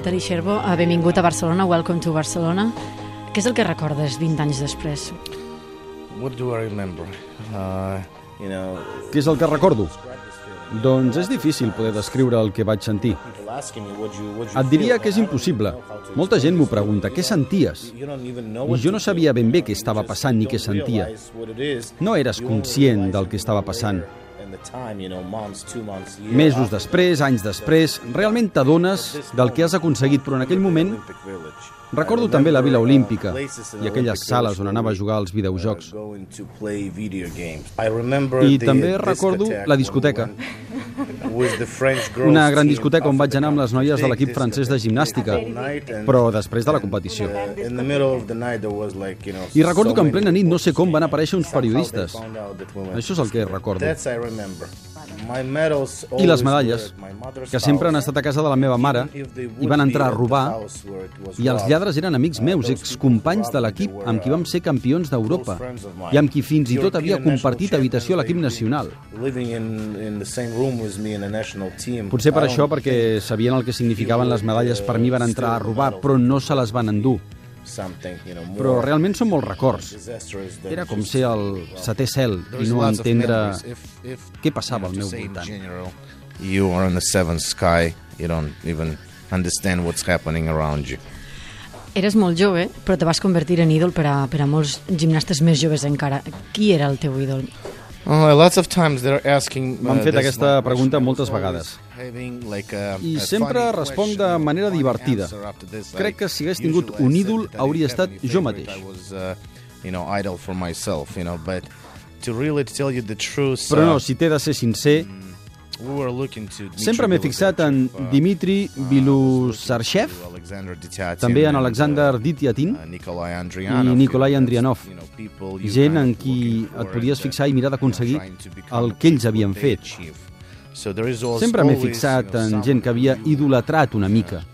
Vitali Scherbo, benvingut a Barcelona, welcome to Barcelona. Què és el que recordes 20 anys després? What do I remember? Què és el que recordo? Doncs és difícil poder descriure el que vaig sentir. Et diria que és impossible. Molta gent m'ho pregunta, què senties? I jo no sabia ben bé què estava passant ni què sentia. No eres conscient del que estava passant. Mesos després, anys després, realment t'adones del que has aconseguit, però en aquell moment recordo també la Vila Olímpica i aquelles sales on anava a jugar als videojocs. I també recordo la discoteca. Una gran discoteca on vaig anar amb les noies de l'equip francès de gimnàstica, però després de la competició. I recordo que en plena nit no sé com van aparèixer uns periodistes. Això és el que recordo. I les medalles, que sempre han estat a casa de la meva mare i van entrar a robar, i els lladres eren amics meus, excompanys de l'equip amb qui vam ser campions d'Europa i amb qui fins i tot havia compartit habitació a l'equip nacional. Potser per això, perquè sabien el que significaven les medalles, per mi van entrar a robar, però no se les van endur. Però realment són molts records. Era com ser al setè cel i no entendre què passava al meu voltant. You are in the seventh sky, you don't even understand what's happening around you. Eres molt jove, però te vas convertir en ídol per a molts gimnastes més joves encara. Qui era el teu ídol? M'han fet aquesta pregunta moltes vegades. I sempre responc de manera divertida. Crec que si hagués tingut un ídol hauria estat jo mateix. Però no, si t'he de ser sincer, sempre m'he fixat en Dmitri Bilusarchev, també en Alexander Dityatin i Nikolai Andrianov, gent en qui et podies fixar i mirar d'aconseguir el que ells havien fet. Sempre m'he fixat en gent que havia idolatrat una mica.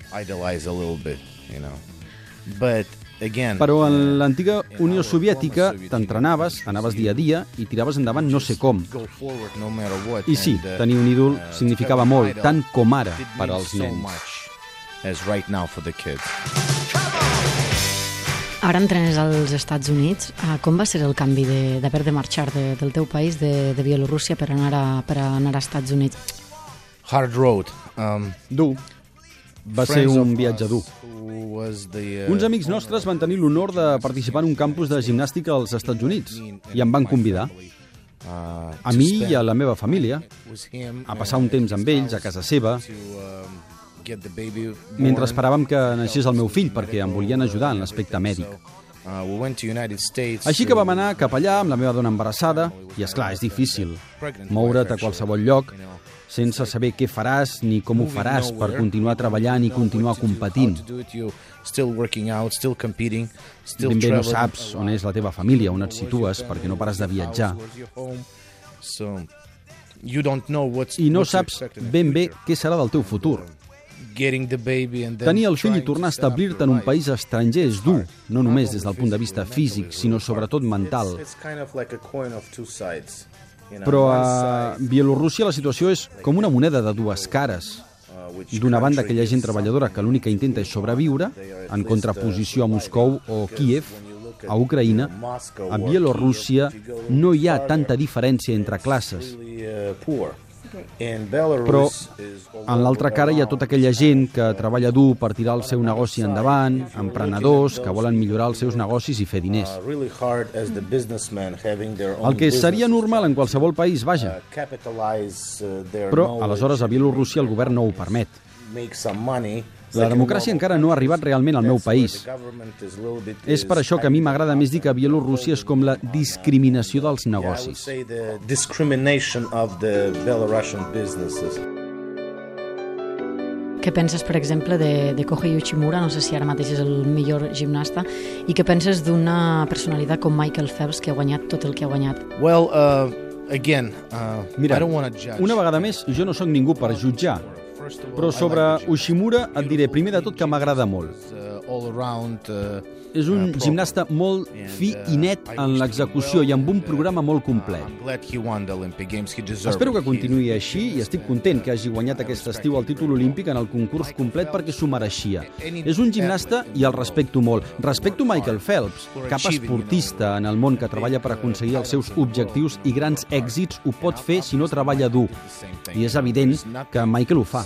Però en l'antiga Unió Soviètica t'entrenaves, anaves dia a dia i tiraves endavant no sé com. I sí, tenir un ídol significava molt, tant com ara per als nens. Ara entrenes als Estats Units. Com va ser el canvi d'haver de marxar del teu país, de Bielorússia, per anar a Estats Units? Hard road. Dur. Va ser un viatge dur. Uns amics nostres van tenir l'honor de participar en un campus de gimnàstica als Estats Units i em van convidar, a mi i a la meva família, a passar un temps amb ells a casa seva, mentre esperàvem que naixés el meu fill, perquè em volien ajudar en l'aspecte mèdic. Així que vam anar cap allà amb la meva dona embarassada i, esclar, és difícil moure't a qualsevol lloc sense saber què faràs ni com ho faràs per continuar treballant i continuar competint. Ben bé no saps on és la teva família, on et situes, perquè no pares de viatjar. I no saps ben bé què serà del teu futur. Tenir el fill i tornar a establir-te en un país estranger és dur, no només des del punt de vista físic, sinó sobretot mental. Però a Bielorússia la situació és com una moneda de dues cares. D'una banda, aquella gent treballadora que l'únic que intenta és sobreviure, en contraposició a Moscou o Kíev, a Ucraïna. A Bielorússia no hi ha tanta diferència entre classes. Però en l'altra cara hi ha tota aquella gent que treballa dur per tirar el seu negoci endavant, emprenedors que volen millorar els seus negocis i fer diners. El que seria normal en qualsevol país, vaja. Però aleshores a Bielorússia el govern no ho permet. La democràcia encara no ha arribat realment al meu país. És per això que a mi m'agrada més dir que Bielorússia és com la discriminació dels negocis. Què penses, per exemple, de Kohei Uchimura? No sé si ara mateix és el millor gimnasta. I què penses d'una personalitat com Michael Phelps, que ha guanyat tot el que ha guanyat? Mira, una vegada més, jo no sóc ningú per jutjar. Però sobre Uchimura et diré primer de tot que m'agrada molt. és un gimnasta molt fi i net en l'execució i amb un programa molt complet. Espero que continuï així i estic content que hagi guanyat aquest estiu el títol olímpic en el concurs complet perquè s'ho mereixia. És un gimnasta i el respecto molt. Respecto Michael Phelps. Cap esportista en el món que treballa per aconseguir els seus objectius i grans èxits ho pot fer si no treballa dur. I és evident que Michael ho fa.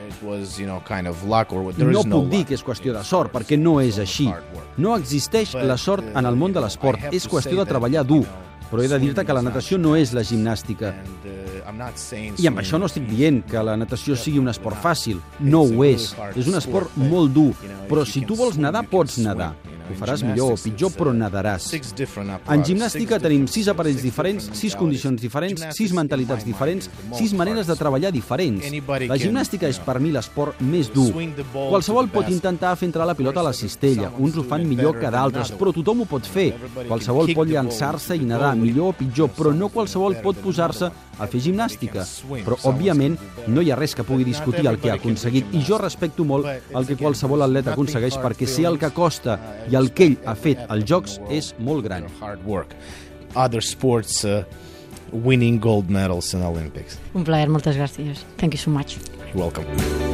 No puc dir que és qüestió de sort, perquè no és així. No existeix la sort en el món de l'esport, és qüestió de treballar dur. Però he de dir-te que la natació no és la gimnàstica. I amb això no estic dient que la natació sigui un esport fàcil. No ho és. És un esport molt dur. Però si tu vols nedar, pots nedar. Ho faràs millor o pitjor, però nadaràs. En gimnàstica tenim 6 aparells diferents, 6 condicions diferents, 6 mentalitats diferents, 6 maneres de treballar diferents. La gimnàstica és per mi l'esport més dur. Qualsevol pot intentar fer entrar la pilota a la cistella. Uns ho fan millor que d'altres, però tothom ho pot fer. Qualsevol pot llançar-se i nedar, millor o pitjor, però no qualsevol pot posar-se a fer gimnàstica. Però, òbviament, no hi ha res que pugui discutir el que ha aconseguit i jo respecto molt el que qualsevol atleta aconsegueix perquè sé el que costa i el que ell ha fet als Jocs és molt gran. Other sports winning gold medals in Olympics. Un plaer, moltes gràcies. Thank you so much. You're welcome.